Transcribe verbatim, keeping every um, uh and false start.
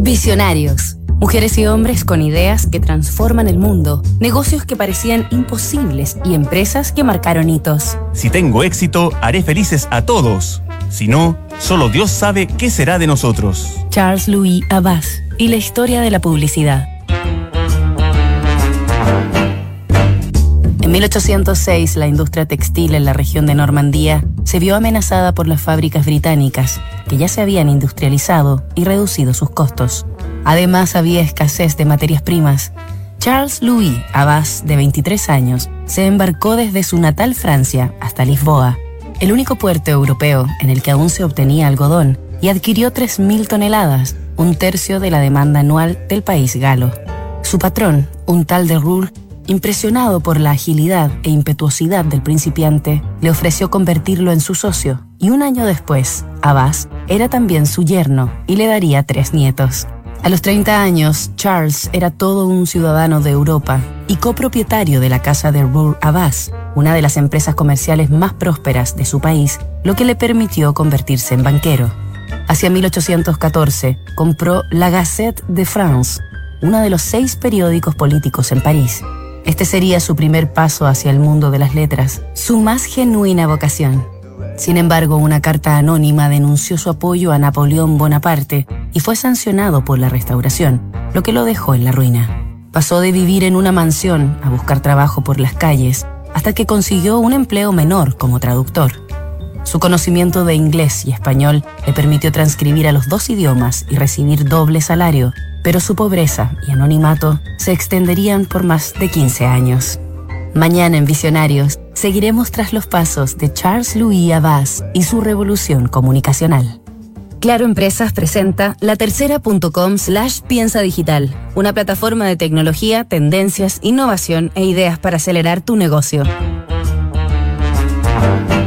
Visionarios. Mujeres y hombres con ideas que transforman el mundo, negocios que parecían imposibles y empresas que marcaron hitos. Si tengo éxito, haré felices a todos. Si no, solo Dios sabe qué será de nosotros. Charles Louis Abbas y la historia de la publicidad. En mil ochocientos seis, la industria textil en la región de Normandía se vio amenazada por las fábricas británicas, que ya se habían industrializado y reducido sus costos. Además, había escasez de materias primas. Charles Louis Abbas, de veintitrés años, se embarcó desde su natal Francia hasta Lisboa, el único puerto europeo en el que aún se obtenía algodón, y adquirió tres mil toneladas, un tercio de la demanda anual del país galo. Su patrón, un tal de Roure, impresionado por la agilidad e impetuosidad del principiante, le ofreció convertirlo en su socio, y un año después, Abbas era también su yerno y le daría tres nietos. A los treinta años, Charles era todo un ciudadano de Europa y copropietario de la casa de Roure Abbas, una de las empresas comerciales más prósperas de su país, lo que le permitió convertirse en banquero. Hacia mil ochocientos catorce, compró La Gazette de France, uno de los seis periódicos políticos en París. Este sería su primer paso hacia el mundo de las letras, su más genuina vocación. Sin embargo, una carta anónima denunció su apoyo a Napoleón Bonaparte y fue sancionado por la Restauración, lo que lo dejó en la ruina. Pasó de vivir en una mansión a buscar trabajo por las calles, hasta que consiguió un empleo menor como traductor. Su conocimiento de inglés y español le permitió transcribir a los dos idiomas y recibir doble salario, pero su pobreza y anonimato se extenderían por más de quince años. Mañana en Visionarios seguiremos tras los pasos de Charles Louis Abbas y su revolución comunicacional. Claro Empresas presenta la tercera punto com slash piensa digital, una plataforma de tecnología, tendencias, innovación e ideas para acelerar tu negocio.